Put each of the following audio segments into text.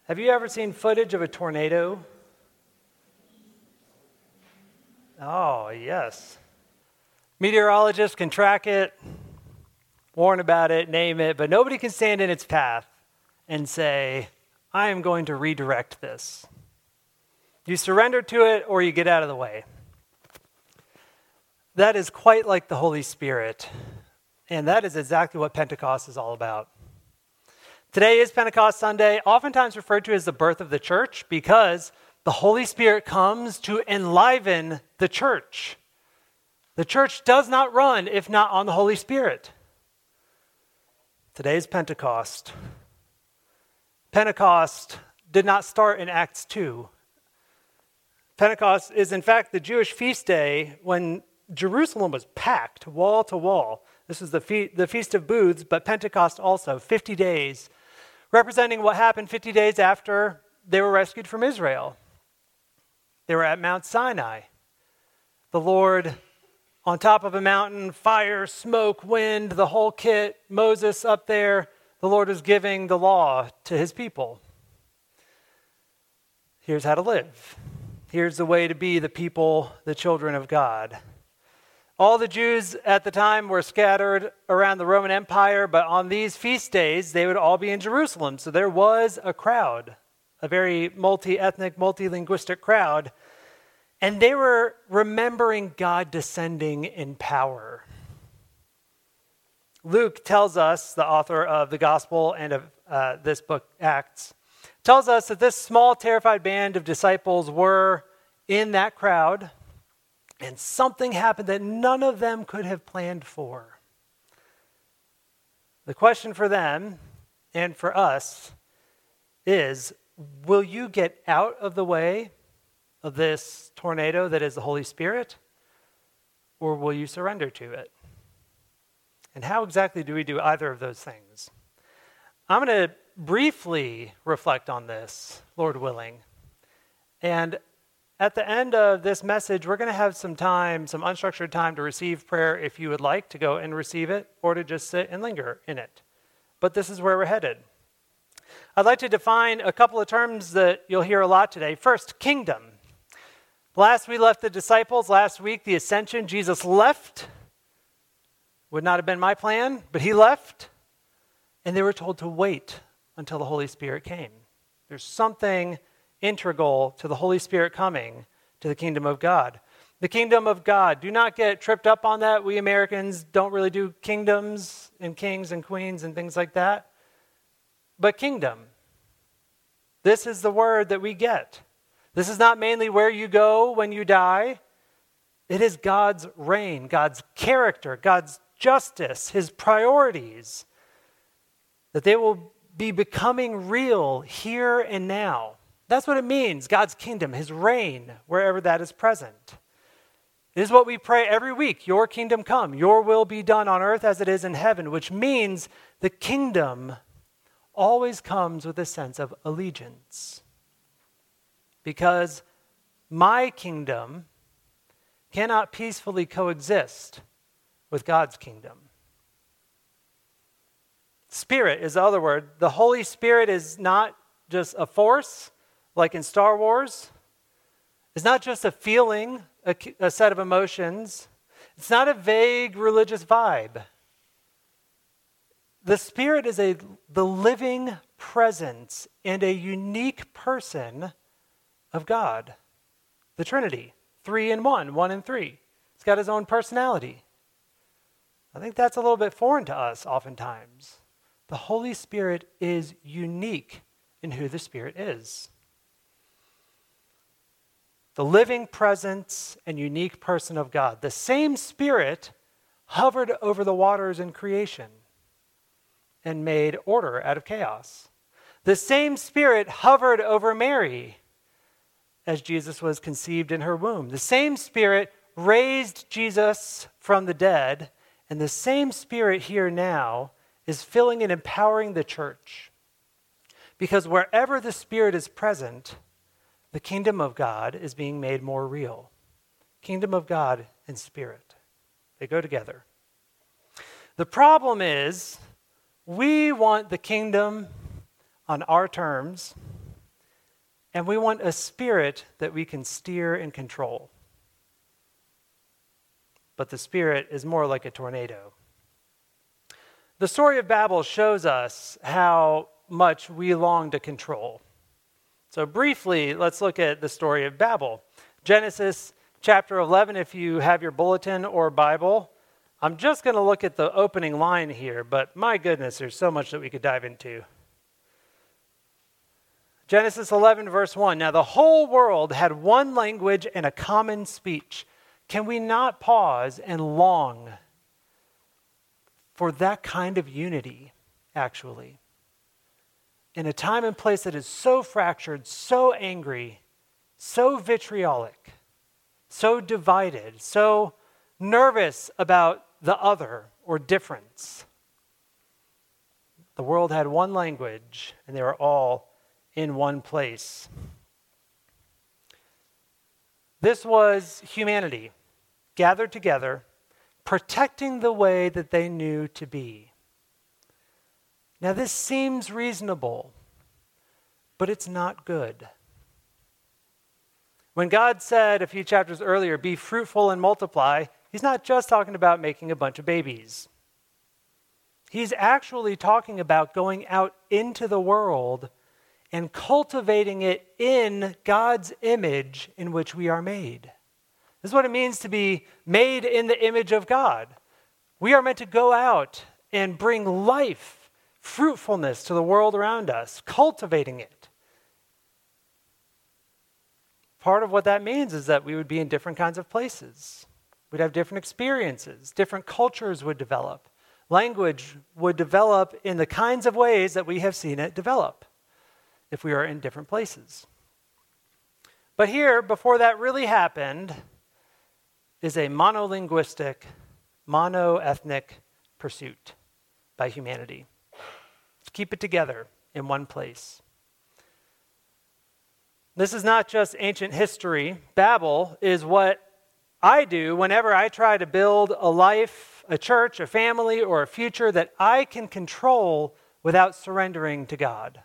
Have you ever seen footage of a tornado? Oh, yes. Meteorologists can track it, warn about it, name it, but nobody can stand in its path and say, I am going to redirect this. You surrender to it or you get out of the way. That is quite like the Holy Spirit, and that is exactly what Pentecost is all about. Today is Pentecost Sunday, oftentimes referred to as the birth of the church, because the Holy Spirit comes to enliven the church. The church does not run if not on the Holy Spirit. Today is Pentecost. Pentecost did not start in Acts 2. Pentecost is, in fact, the Jewish feast day when Jerusalem was packed wall to wall. This is the Feast of Booths, but Pentecost also, 50 days, representing what happened 50 days after they were rescued from Israel. They were at Mount Sinai. The Lord on top of a mountain, fire, smoke, wind, the whole kit, Moses up there. The Lord was giving the law to his people. Here's how to live. Here's the way to be the people, the children of God. All the Jews at the time were scattered around the Roman Empire, but on these feast days, they would all be in Jerusalem. So there was a crowd, a very multi-ethnic, multi-linguistic crowd, and they were remembering God descending in power. Luke tells us, the author of the Gospel and of this book, Acts, tells us that this small, terrified band of disciples were in that crowd, and something happened that none of them could have planned for. The question for them and for us is, will you get out of the way of this tornado that is the Holy Spirit, or will you surrender to it? And how exactly do we do either of those things? I'm going to briefly reflect on this, Lord willing. And at the end of this message, we're going to have some time, some unstructured time to receive prayer if you would like to go and receive it or to just sit and linger in it. But this is where we're headed. I'd like to define a couple of terms that you'll hear a lot today. First, kingdom. Last we left the disciples. Last week, the ascension. Jesus left. Would not have been my plan, but he left. And they were told to wait until the Holy Spirit came. There's something integral to the Holy Spirit coming to the kingdom of God. The kingdom of God. Do not get tripped up on that. We Americans don't really do kingdoms and kings and queens and things like that. But kingdom. This is the word that we get. This is not mainly where you go when you die. It is God's reign, God's character, God's justice, his priorities, that they will be becoming real here and now. That's what it means, God's kingdom, his reign, wherever that is present. It is what we pray every week, your kingdom come, your will be done on earth as it is in heaven, which means the kingdom always comes with a sense of allegiance. Because my kingdom cannot peacefully coexist with God's kingdom. Spirit is the other word. The Holy Spirit is not just a force, like in Star Wars. It's not just a feeling, a set of emotions. It's not a vague religious vibe. The Spirit is the living presence and a unique person of God. The Trinity, 3 in 1, 1 in 3. It's got his own personality. I think that's a little bit foreign to us oftentimes. The Holy Spirit is unique in who the Spirit is. The living presence and unique person of God. The same Spirit hovered over the waters in creation and made order out of chaos. The same Spirit hovered over Mary as Jesus was conceived in her womb. The same Spirit raised Jesus from the dead, and the same Spirit here now is filling and empowering the church. Because wherever the Spirit is present, the kingdom of God is being made more real. Kingdom of God and Spirit. They go together. The problem is, we want the kingdom on our terms, And we want a spirit that we can steer and control. But the spirit is more like a tornado. The story of Babel shows us how much we long to control. So briefly, let's look at the story of Babel. Genesis chapter 11, if you have your bulletin or Bible. I'm just going to look at the opening line here, but my goodness, there's so much that we could dive into. Genesis 11, verse 1. Now the whole world had one language and a common speech. Can we not pause and long for that kind of unity, actually? In a time and place that is so fractured, so angry, so vitriolic, so divided, so nervous about the other or difference. The world had one language, and they were all in one place. This was humanity gathered together, protecting the way that they knew to be. Now, this seems reasonable, but it's not good. When God said a few chapters earlier, be fruitful and multiply, he's not just talking about making a bunch of babies. He's actually talking about going out into the world and cultivating it in God's image in which we are made. This is what it means to be made in the image of God. We are meant to go out and bring life, fruitfulness to the world around us, cultivating it. Part of what that means is that we would be in different kinds of places. We'd have different experiences. Different cultures would develop. Language would develop in the kinds of ways that we have seen it develop if we are in different places. But here, before that really happened, is a monolinguistic, mono-ethnic pursuit by humanity. To keep it together in one place. This is not just ancient history. Babel is what I do whenever I try to build a life, a church, a family, or a future that I can control without surrendering to God.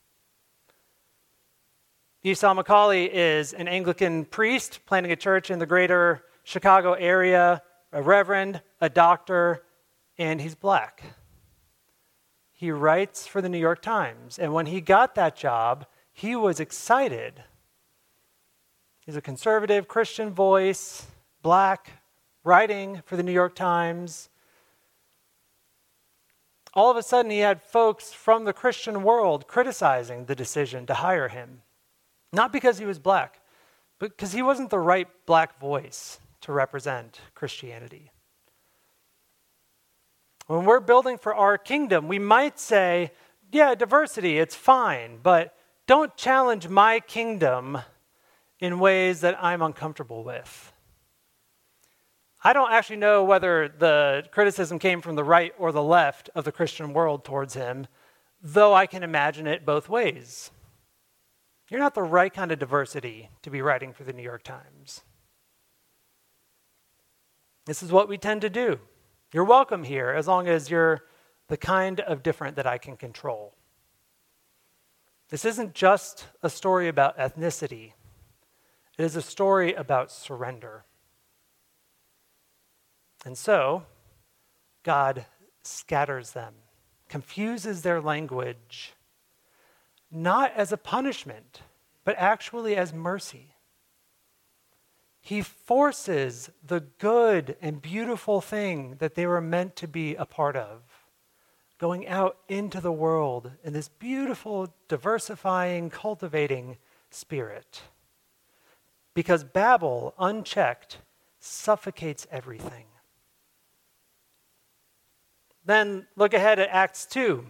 Esau McCauley is an Anglican priest planting a church in the greater Chicago area, a reverend, a doctor, and he's black. He writes for the New York Times, and when he got that job, he was excited. He's a conservative Christian voice, black, writing for the New York Times. All of a sudden, he had folks from the Christian world criticizing the decision to hire him. Not because he was black, but because he wasn't the right black voice to represent Christianity. When we're building for our kingdom, we might say, yeah, diversity, it's fine, but don't challenge my kingdom in ways that I'm uncomfortable with. I don't actually know whether the criticism came from the right or the left of the Christian world towards him, though I can imagine it both ways. You're not the right kind of diversity to be writing for the New York Times. This is what we tend to do. You're welcome here as long as you're the kind of different that I can control. This isn't just a story about ethnicity. It is a story about surrender. And so, God scatters them, confuses their language, not as a punishment, but actually as mercy. He forces the good and beautiful thing that they were meant to be a part of, going out into the world in this beautiful, diversifying, cultivating spirit. Because Babel, unchecked, suffocates everything. Then look ahead at Acts 2.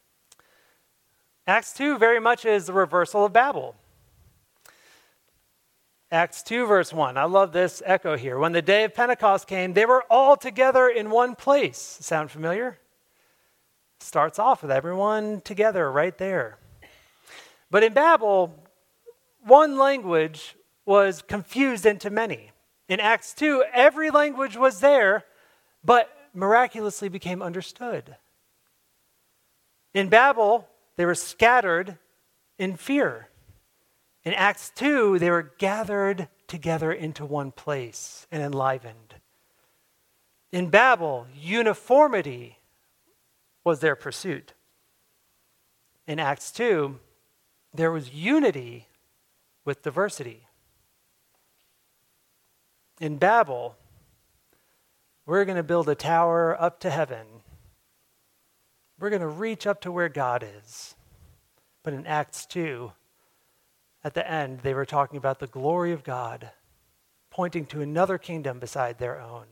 Acts 2 very much is the reversal of Babel. Acts 2 verse 1. I love this echo here. When the day of Pentecost came, they were all together in one place. Sound familiar? Starts off with everyone together right there. But in Babel, one language was confused into many. In Acts 2, every language was there, but miraculously became understood. In Babel, they were scattered in fear. In Acts 2, they were gathered together into one place and enlivened. In Babel, uniformity was their pursuit. In Acts 2, there was unity with diversity. In Babel, we're going to build a tower up to heaven. We're going to reach up to where God is. But in Acts 2, at the end, they were talking about the glory of God, pointing to another kingdom beside their own.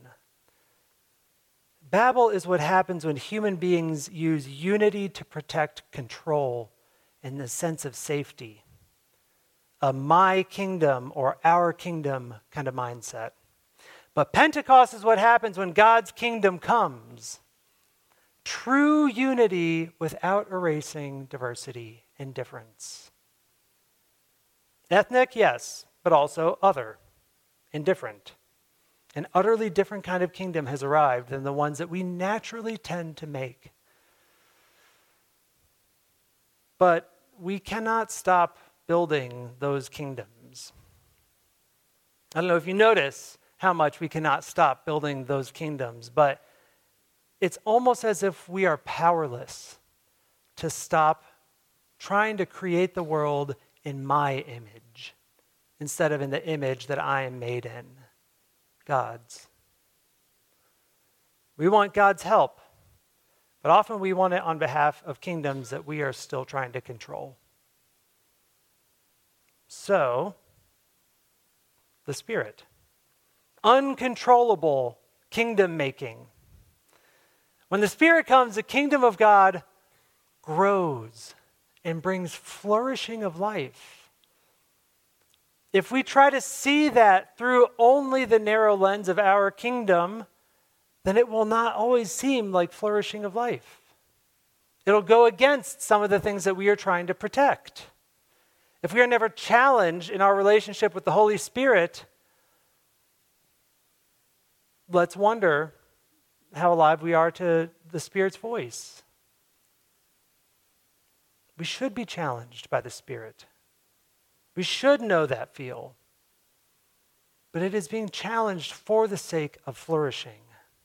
Babel is what happens when human beings use unity to protect control and the sense of safety. A my kingdom or our kingdom kind of mindset. But Pentecost is what happens when God's kingdom comes. True unity without erasing diversity and difference. Ethnic, yes, but also other and different. An utterly different kind of kingdom has arrived than the ones that we naturally tend to make. But we cannot stop building those kingdoms. I don't know if you notice how much we cannot stop building those kingdoms, but it's almost as if we are powerless to stop trying to create the world in my image instead of in the image that I am made in, God's. We want God's help, but often we want it on behalf of kingdoms that we are still trying to control. So, the Spirit. Uncontrollable kingdom making. When the Spirit comes, the kingdom of God grows and brings flourishing of life. If we try to see that through only the narrow lens of our kingdom, then it will not always seem like flourishing of life. It'll go against some of the things that we are trying to protect. If we are never challenged in our relationship with the Holy Spirit, let's wonder how alive we are to the Spirit's voice. We should be challenged by the Spirit. We should know that feel. But it is being challenged for the sake of flourishing.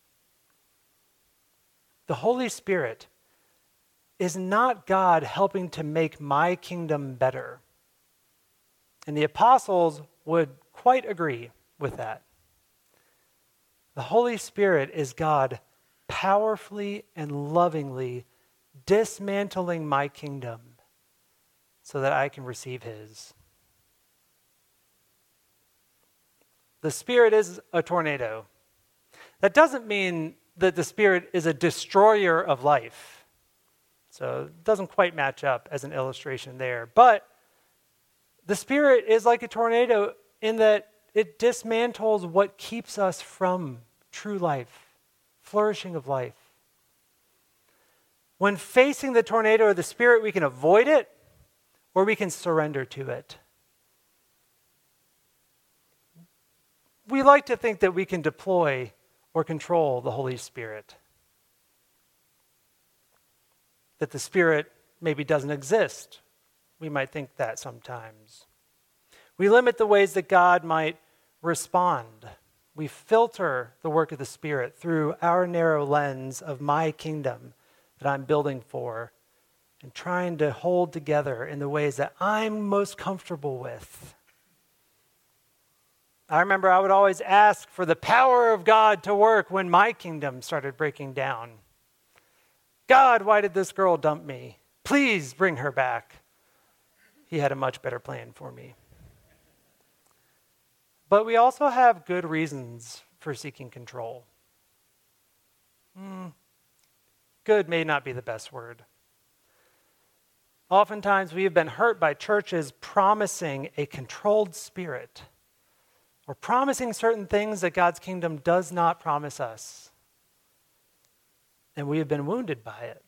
The Holy Spirit is not God helping to make my kingdom better. And the apostles would quite agree with that. The Holy Spirit is God powerfully and lovingly dismantling my kingdom so that I can receive his. The Spirit is a tornado. That doesn't mean that the Spirit is a destroyer of life. So it doesn't quite match up as an illustration there. But the Spirit is like a tornado in that it dismantles what keeps us from true life, flourishing of life. When facing the tornado of the Spirit, we can avoid it or we can surrender to it. We like to think that we can deploy or control the Holy Spirit. That the Spirit maybe doesn't exist. We might think that sometimes. We limit the ways that God might respond. We filter the work of the Spirit through our narrow lens of my kingdom that I'm building for and trying to hold together in the ways that I'm most comfortable with. I remember I would always ask for the power of God to work when my kingdom started breaking down. God, why did this girl dump me? Please bring her back. He had a much better plan for me. But we also have good reasons for seeking control. Good may not be the best word. Oftentimes we have been hurt by churches promising a controlled spirit or promising certain things that God's kingdom does not promise us. And we have been wounded by it.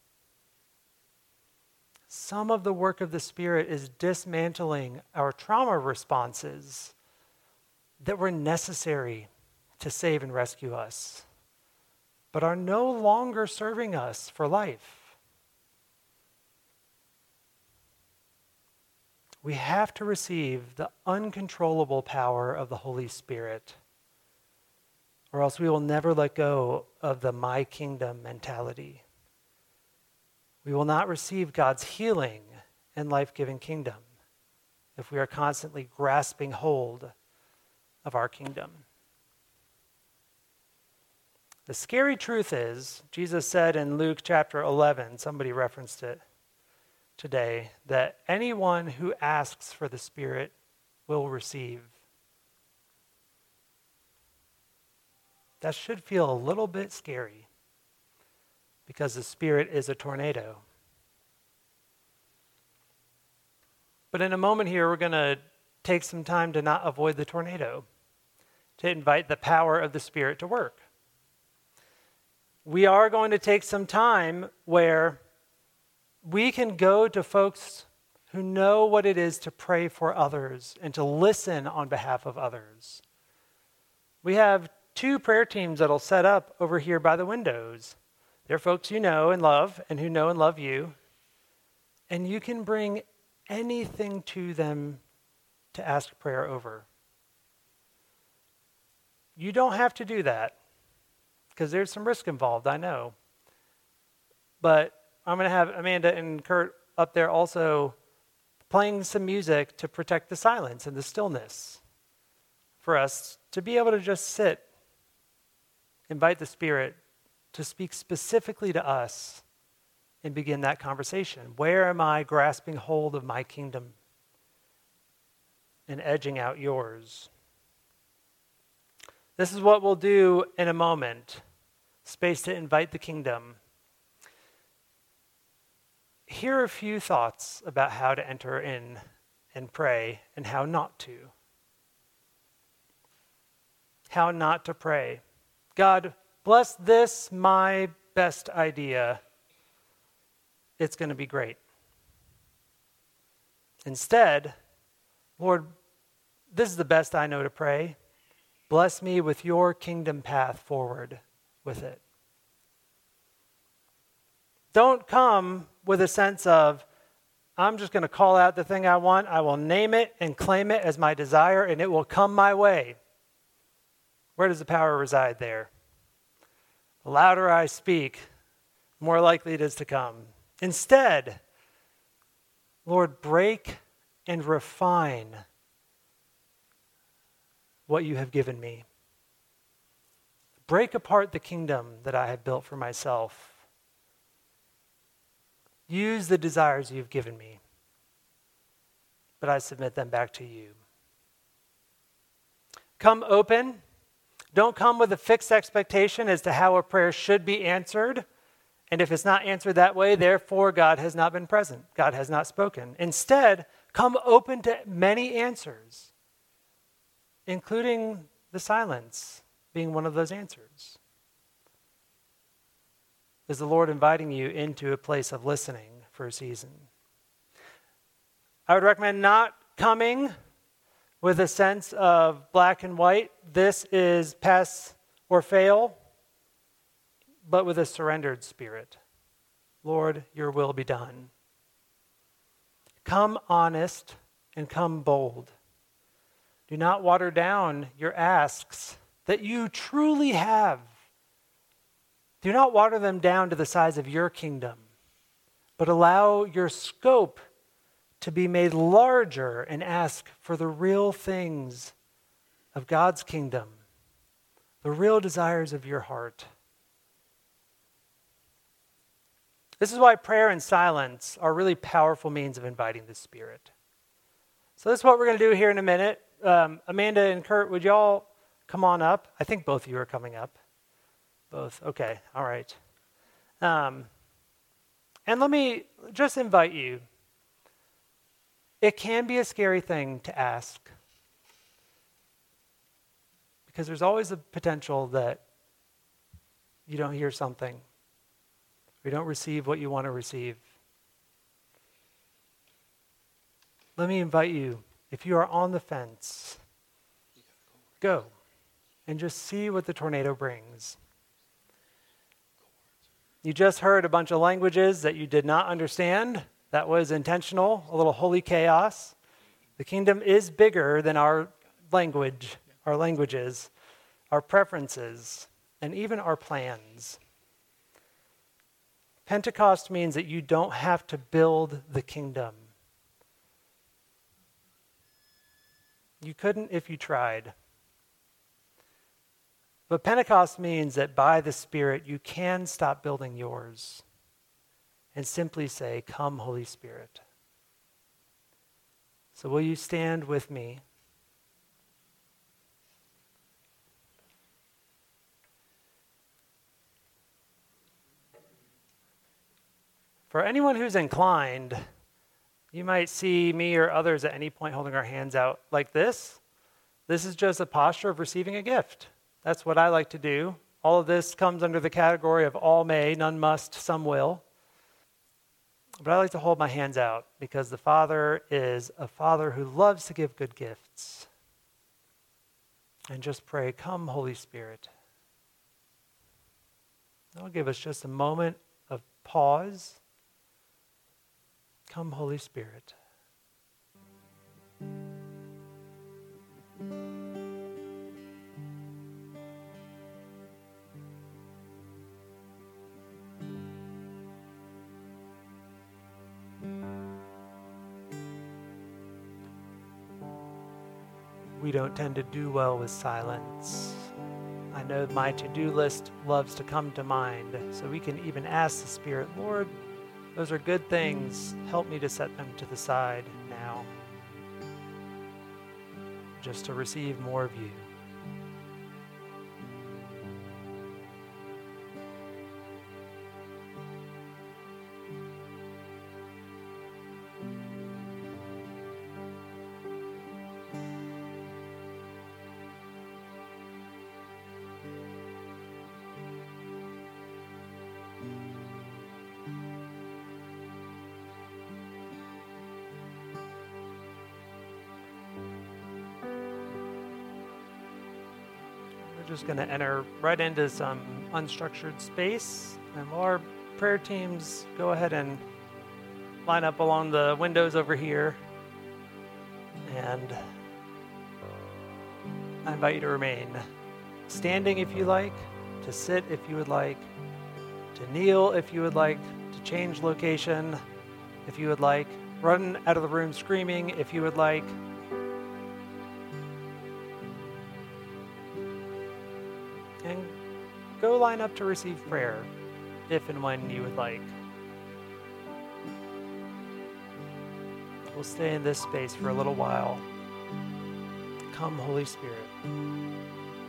Some of the work of the Spirit is dismantling our trauma responses that were necessary to save and rescue us, but are no longer serving us for life. We have to receive the uncontrollable power of the Holy Spirit, or else we will never let go of the my kingdom mentality. We will not receive God's healing and life-giving kingdom if we are constantly grasping hold of our kingdom. The scary truth is, Jesus said in Luke chapter 11, somebody referenced it today, that anyone who asks for the Spirit will receive. That should feel a little bit scary because the Spirit is a tornado. But in a moment here, we're going to take some time to not avoid the tornado, to invite the power of the Spirit to work. We are going to take some time where we can go to folks who know what it is to pray for others and to listen on behalf of others. We have 2 prayer teams that'll set up over here by the windows. They're folks you know and love and who know and love you. And you can bring anything to them to ask prayer over. You don't have to do that because there's some risk involved, I know. But I'm going to have Amanda and Kurt up there also playing some music to protect the silence and the stillness for us to be able to just sit, invite the Spirit to speak specifically to us and begin that conversation. Where am I grasping hold of my kingdom and edging out yours? This is what we'll do in a moment. Space to invite the kingdom. Here are a few thoughts about how to enter in and pray and how not to. How not to pray. God, bless this, my best idea. It's going to be great. Instead, Lord, this is the best I know to pray. Bless me with your kingdom path forward with it. Don't come with a sense of, I'm just going to call out the thing I want. I will name it and claim it as my desire, and it will come my way. Where does the power reside there? The louder I speak, the more likely it is to come. Instead, Lord, break and refine what you have given me. Break apart the kingdom that I have built for myself. Use the desires you've given me, but I submit them back to you. Come open. Don't come with a fixed expectation as to how a prayer should be answered. And if it's not answered that way, therefore God has not been present. God has not spoken. Instead, come open to many answers, including the silence being one of those answers. Is the Lord inviting you into a place of listening for a season? I would recommend not coming with a sense of black and white. This is pass or fail, but with a surrendered spirit. Lord, your will be done. Come honest and come bold. Do not water down your asks that you truly have. Do not water them down to the size of your kingdom, but allow your scope to be made larger and ask for the real things of God's kingdom, the real desires of your heart. This is why prayer and silence are really powerful means of inviting the Spirit. So this is what we're going to do here in a minute. Amanda and Kurt, would y'all come on up? I think both of you are coming up. Both. Okay. All right. And let me just invite you. It can be a scary thing to ask because there's always a potential that you don't hear something. Or you don't receive what you want to receive. Let me invite you, if you are on the fence, go and just see what the tornado brings. You just heard a bunch of languages that you did not understand. That was intentional, a little holy chaos. The kingdom is bigger than our language, our languages, our preferences, and even our plans. Pentecost means that you don't have to build the kingdom. You couldn't if you tried. But Pentecost means that by the Spirit, you can stop building yours and simply say, "Come, Holy Spirit." So will you stand with me? For anyone who's inclined, you might see me or others at any point holding our hands out like this. This is just a posture of receiving a gift. That's what I like to do. All of this comes under the category of all may, none must, some will. But I like to hold my hands out because the Father is a Father who loves to give good gifts. And just pray, "Come, Holy Spirit." That'll give us just a moment of pause. Come, Holy Spirit. We don't tend to do well with silence. I know my to-do list loves to come to mind, so we can even ask the Spirit, "Lord, those are good things. Help me to set them to the side now, just to receive more of you." We're just going to enter right into some unstructured space. And while our prayer teams go ahead and line up along the windows over here. And I invite you to remain standing if you like, to sit if you would like, to kneel if you would like, to change location if you would like, run out of the room screaming if you would like. And go line up to receive prayer if and when you would like. We'll stay in this space for a little while. Come, Holy Spirit.